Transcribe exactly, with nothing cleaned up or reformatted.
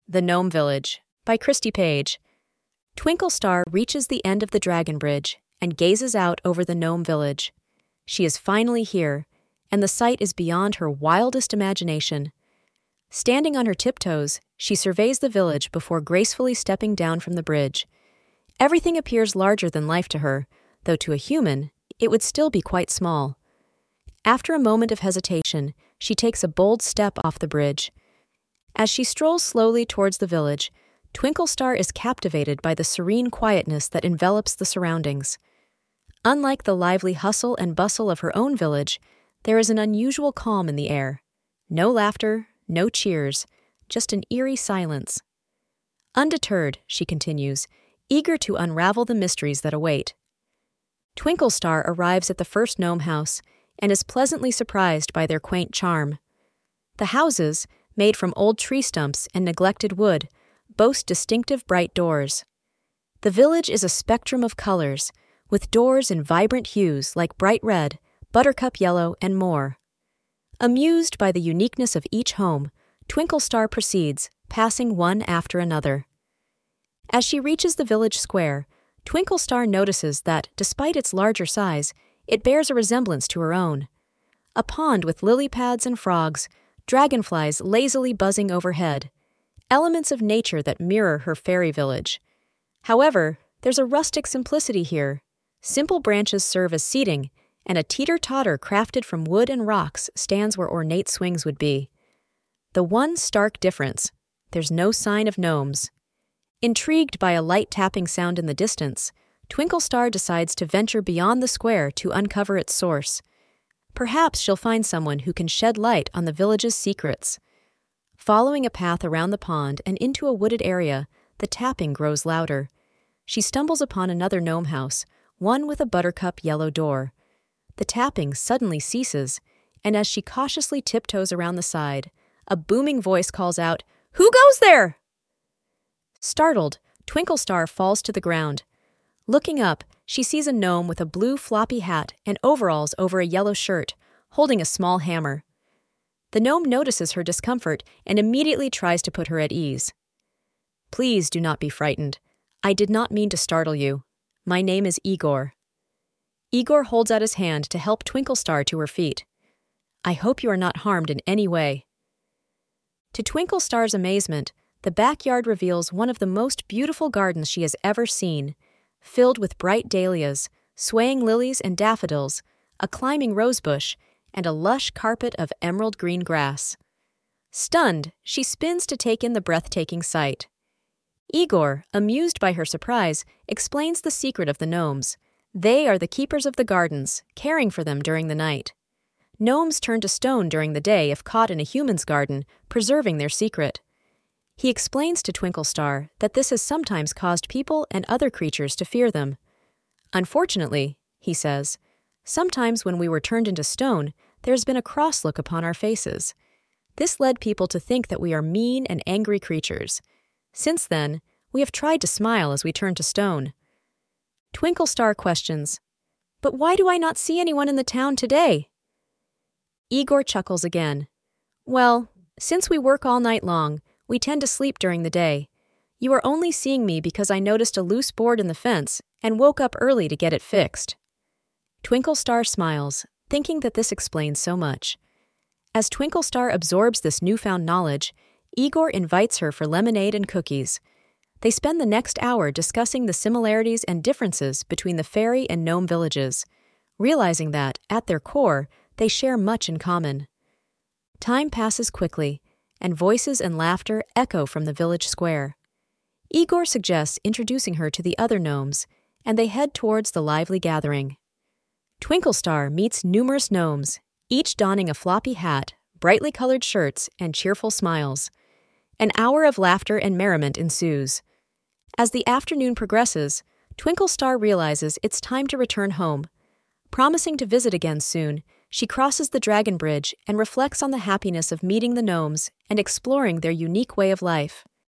The Gnome Village, by Christy Page. Twinkle Star reaches the end of the Dragon Bridge and gazes out over the Gnome Village. She is finally here, and the sight is beyond her wildest imagination. Standing on her tiptoes, she surveys the village before gracefully stepping down from the bridge. Everything appears larger than life to her, though to a human, it would still be quite small. After a moment of hesitation, she takes a bold step off the bridge. As she strolls slowly towards the village, Twinkle Star is captivated by the serene quietness that envelops the surroundings. Unlike the lively hustle and bustle of her own village, there is an unusual calm in the air. No laughter, no cheers, just an eerie silence. Undeterred, she continues, eager to unravel the mysteries that await. Twinkle Star arrives at the first gnome house and is pleasantly surprised by their quaint charm. The houses, made from old tree stumps and neglected wood, boast distinctive bright doors. The village is a spectrum of colors, with doors in vibrant hues like bright red, buttercup yellow, and more. Amused by the uniqueness of each home, Twinkle Star proceeds, passing one after another. As she reaches the village square, Twinkle Star notices that, despite its larger size, it bears a resemblance to her own. A pond with lily pads and frogs, dragonflies lazily buzzing overhead, elements of nature that mirror her fairy village. However, there's a rustic simplicity here. Simple branches serve as seating, and a teeter-totter crafted from wood and rocks stands where ornate swings would be. The one stark difference: there's no sign of gnomes. Intrigued by a light tapping sound in the distance, Twinkle Star decides to venture beyond the square to uncover its source. Perhaps she'll find someone who can shed light on the village's secrets. Following a path around the pond and into a wooded area, the tapping grows louder. She stumbles upon another gnome house, one with a buttercup yellow door. The tapping suddenly ceases, and as she cautiously tiptoes around the side, a booming voice calls out, "Who goes there?" Startled, Twinkle Star falls to the ground. Looking up, she sees a gnome with a blue floppy hat and overalls over a yellow shirt, holding a small hammer. The gnome notices her discomfort and immediately tries to put her at ease. "Please do not be frightened. I did not mean to startle you. My name is Igor." Igor holds out his hand to help Twinkle Star to her feet. "I hope you are not harmed in any way." To Twinkle Star's amazement, the backyard reveals one of the most beautiful gardens she has ever seen, filled with bright dahlias, swaying lilies and daffodils, a climbing rosebush, and a lush carpet of emerald green grass. Stunned, she spins to take in the breathtaking sight. Igor, amused by her surprise, explains the secret of the gnomes. They are the keepers of the gardens, caring for them during the night. Gnomes turn to stone during the day if caught in a human's garden, preserving their secret. He explains to Twinkle Star that this has sometimes caused people and other creatures to fear them. "Unfortunately," he says, "sometimes when we were turned into stone, there has been a cross look upon our faces. This led people to think that we are mean and angry creatures. Since then, we have tried to smile as we turn to stone." Twinkle Star questions, "But why do I not see anyone in the town today?" Igor chuckles again. "Well, since we work all night long, we tend to sleep during the day. You are only seeing me because I noticed a loose board in the fence and woke up early to get it fixed." Twinkle Star smiles, thinking that this explains so much. As Twinkle Star absorbs this newfound knowledge, Igor invites her for lemonade and cookies. They spend the next hour discussing the similarities and differences between the fairy and gnome villages, realizing that, at their core, they share much in common. Time passes quickly, and voices and laughter echo from the village square. Igor suggests introducing her to the other gnomes, and they head towards the lively gathering. Twinkle Star meets numerous gnomes, each donning a floppy hat, brightly colored shirts, and cheerful smiles. An hour of laughter and merriment ensues. As the afternoon progresses, Twinkle Star realizes it's time to return home. Promising to visit again soon, she crosses the Dragon Bridge and reflects on the happiness of meeting the gnomes and exploring their unique way of life.